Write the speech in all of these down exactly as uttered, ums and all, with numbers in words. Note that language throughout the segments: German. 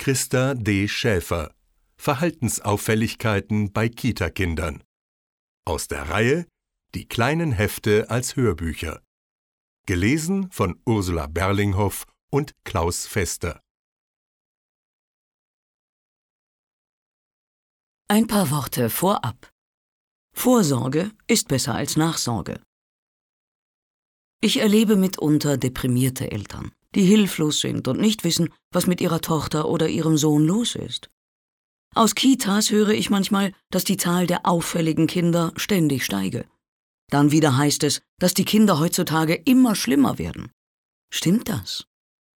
Christa D. Schäfer. Verhaltensauffälligkeiten bei Kita-Kindern. Aus der Reihe Die kleinen Hefte als Hörbücher. Gelesen von Ursula Berlinghoff und Klaus Fester. Ein paar Worte vorab. Vorsorge ist besser als Nachsorge. Ich erlebe mitunter deprimierte Eltern, die hilflos sind und nicht wissen, was mit ihrer Tochter oder ihrem Sohn los ist. Aus Kitas höre ich manchmal, dass die Zahl der auffälligen Kinder ständig steige. Dann wieder heißt es, dass die Kinder heutzutage immer schlimmer werden. Stimmt das?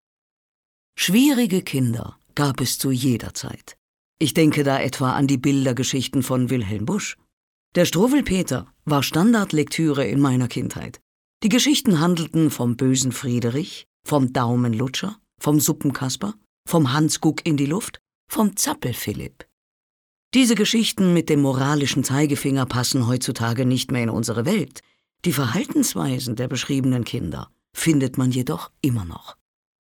Schwierige Kinder gab es zu jeder Zeit. Ich denke da etwa an die Bildergeschichten von Wilhelm Busch. Der Struwwelpeter war Standardlektüre in meiner Kindheit. Die Geschichten handelten vom bösen Friederich, vom Daumenlutscher, vom Suppenkasper, vom Hansguck in die Luft, vom Zappelphilipp. Diese Geschichten mit dem moralischen Zeigefinger passen heutzutage nicht mehr in unsere Welt. Die Verhaltensweisen der beschriebenen Kinder findet man jedoch immer noch.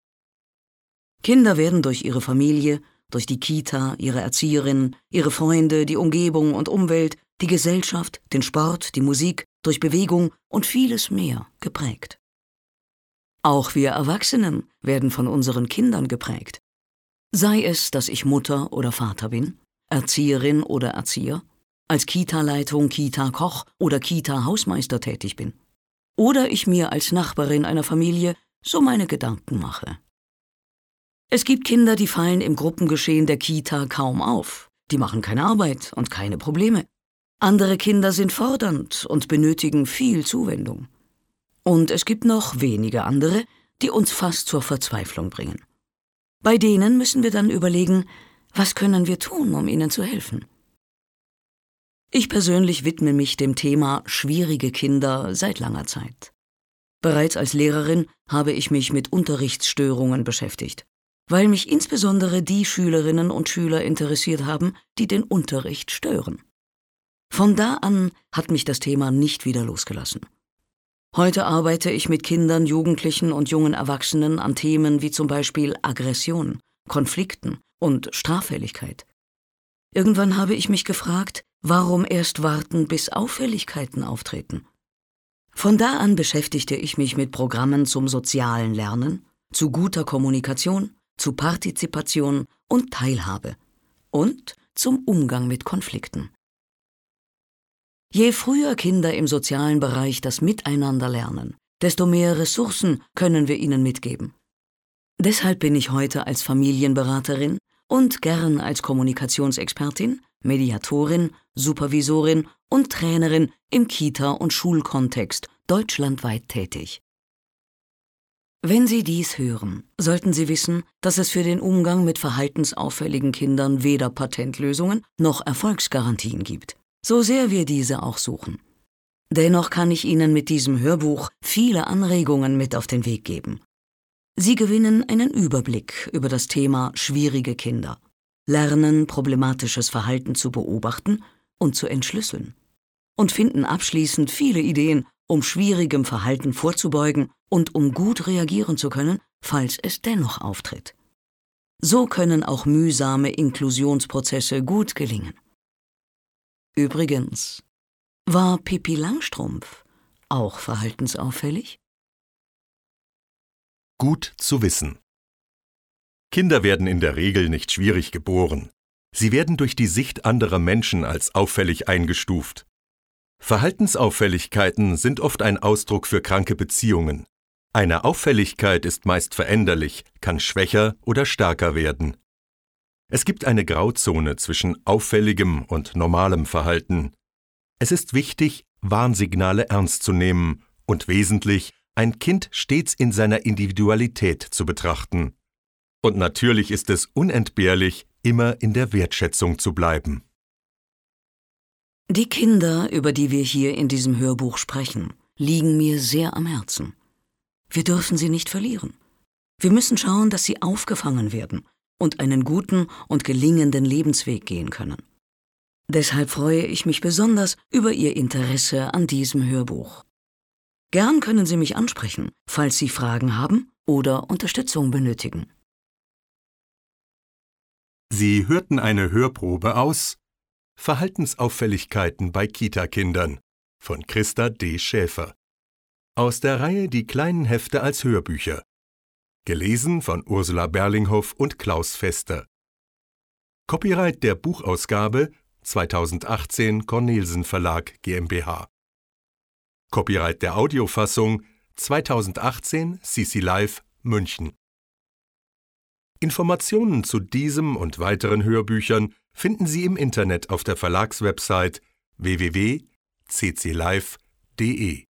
Kinder werden durch ihre Familie, durch die Kita, ihre Erzieherinnen, ihre Freunde, die Umgebung und Umwelt, die Gesellschaft, den Sport, die Musik, durch Bewegung und vieles mehr geprägt. Auch wir Erwachsenen werden von unseren Kindern geprägt. Sei es, dass ich Mutter oder Vater bin, Erzieherin oder Erzieher, als Kita-Leitung, Kita-Koch oder Kita-Hausmeister tätig bin. Oder ich mir als Nachbarin einer Familie so meine Gedanken mache. Es gibt Kinder, die fallen im Gruppengeschehen der Kita kaum auf. Die machen keine Arbeit und keine Probleme. Andere Kinder sind fordernd und benötigen viel Zuwendung. Und es gibt noch wenige andere, die uns fast zur Verzweiflung bringen. Bei denen müssen wir dann überlegen, was können wir tun, um ihnen zu helfen? Ich persönlich widme mich dem Thema schwierige Kinder seit langer Zeit. Bereits als Lehrerin habe ich mich mit Unterrichtsstörungen beschäftigt, weil mich insbesondere die Schülerinnen und Schüler interessiert haben, die den Unterricht stören. Von da an hat mich das Thema nicht wieder losgelassen. Heute arbeite ich mit Kindern, Jugendlichen und jungen Erwachsenen an Themen wie zum Beispiel Aggression, Konflikten und Straffälligkeit. Irgendwann habe ich mich gefragt, warum erst warten, bis Auffälligkeiten auftreten? Von da an beschäftigte ich mich mit Programmen zum sozialen Lernen, zu guter Kommunikation, zu Partizipation und Teilhabe und zum Umgang mit Konflikten. Je früher Kinder im sozialen Bereich das Miteinander lernen, desto mehr Ressourcen können wir ihnen mitgeben. Deshalb bin ich heute als Familienberaterin und gern als Kommunikationsexpertin, Mediatorin, Supervisorin und Trainerin im Kita- und Schulkontext deutschlandweit tätig. Wenn Sie dies hören, sollten Sie wissen, dass es für den Umgang mit verhaltensauffälligen Kindern weder Patentlösungen noch Erfolgsgarantien gibt, so sehr wir diese auch suchen. Dennoch kann ich Ihnen mit diesem Hörbuch viele Anregungen mit auf den Weg geben. Sie gewinnen einen Überblick über das Thema schwierige Kinder, lernen problematisches Verhalten zu beobachten und zu entschlüsseln und finden abschließend viele Ideen, um schwierigem Verhalten vorzubeugen und um gut reagieren zu können, falls es dennoch auftritt. So können auch mühsame Inklusionsprozesse gut gelingen. Übrigens, war Pippi Langstrumpf auch verhaltensauffällig? Gut zu wissen. Kinder werden in der Regel nicht schwierig geboren. Sie werden durch die Sicht anderer Menschen als auffällig eingestuft. Verhaltensauffälligkeiten sind oft ein Ausdruck für kranke Beziehungen. Eine Auffälligkeit ist meist veränderlich, kann schwächer oder stärker werden. Es gibt eine Grauzone zwischen auffälligem und normalem Verhalten. Es ist wichtig, Warnsignale ernst zu nehmen und wesentlich, ein Kind stets in seiner Individualität zu betrachten. Und natürlich ist es unentbehrlich, immer in der Wertschätzung zu bleiben. Die Kinder, über die wir hier in diesem Hörbuch sprechen, liegen mir sehr am Herzen. Wir dürfen sie nicht verlieren. Wir müssen schauen, dass sie aufgefangen werden und einen guten und gelingenden Lebensweg gehen können. Deshalb freue ich mich besonders über Ihr Interesse an diesem Hörbuch. Gern können Sie mich ansprechen, falls Sie Fragen haben oder Unterstützung benötigen. Sie hörten eine Hörprobe aus Verhaltensauffälligkeiten bei Kita-Kindern von Christa D. Schäfer aus der Reihe Die kleinen Hefte als Hörbücher. Gelesen von Ursula Berlinghoff und Klaus Fester. Copyright der Buchausgabe zweitausendachtzehn Cornelsen Verlag GmbH. Copyright der Audiofassung zweitausendachtzehn C C Live München. Informationen zu diesem und weiteren Hörbüchern finden Sie im Internet auf der Verlagswebsite w w w punkt c c live punkt d e.